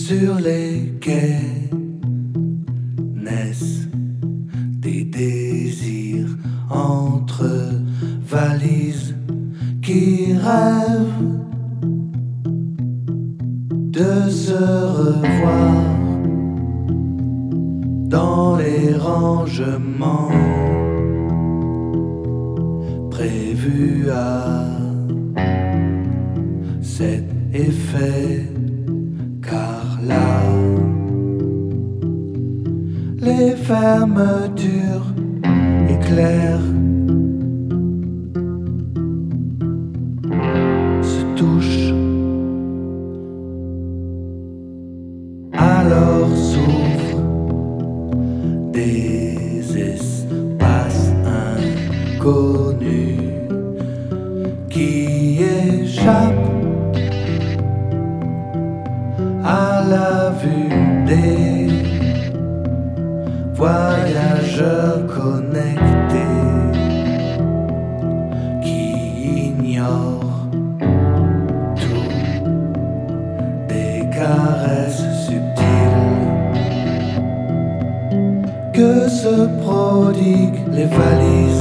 Sur les quais naissent des désirs entre valises qui rêvent de se revoir dans les rangements prévus à cet effet. Car là, les fermetures éclairent, se touchent, alors s'ouvrent des espaces inconnus qui échappent à la vue des voyageurs connectés qui ignorent tout des caresses subtiles que se prodiguent les valises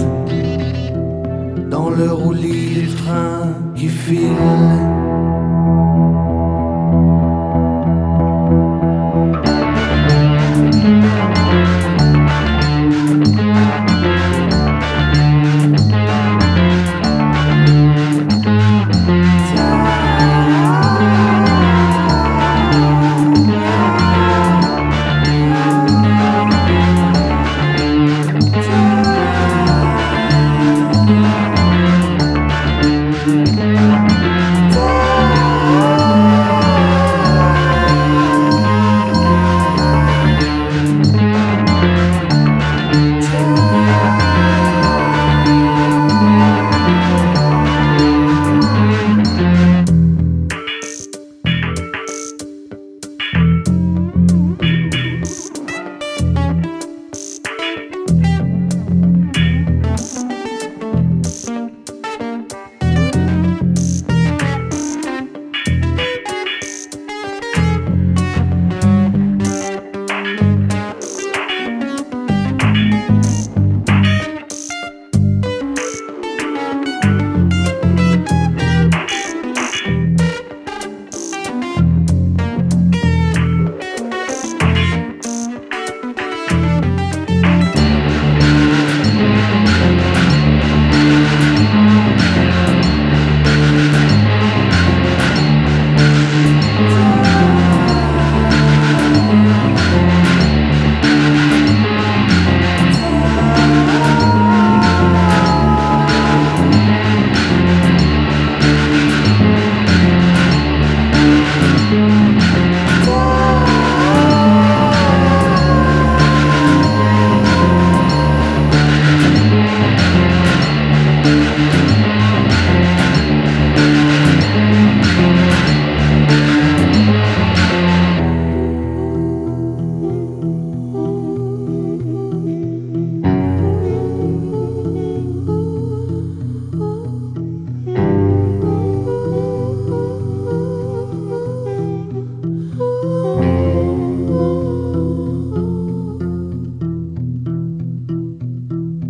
dans le roulis du train qui file.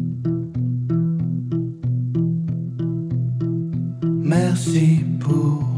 Merci pour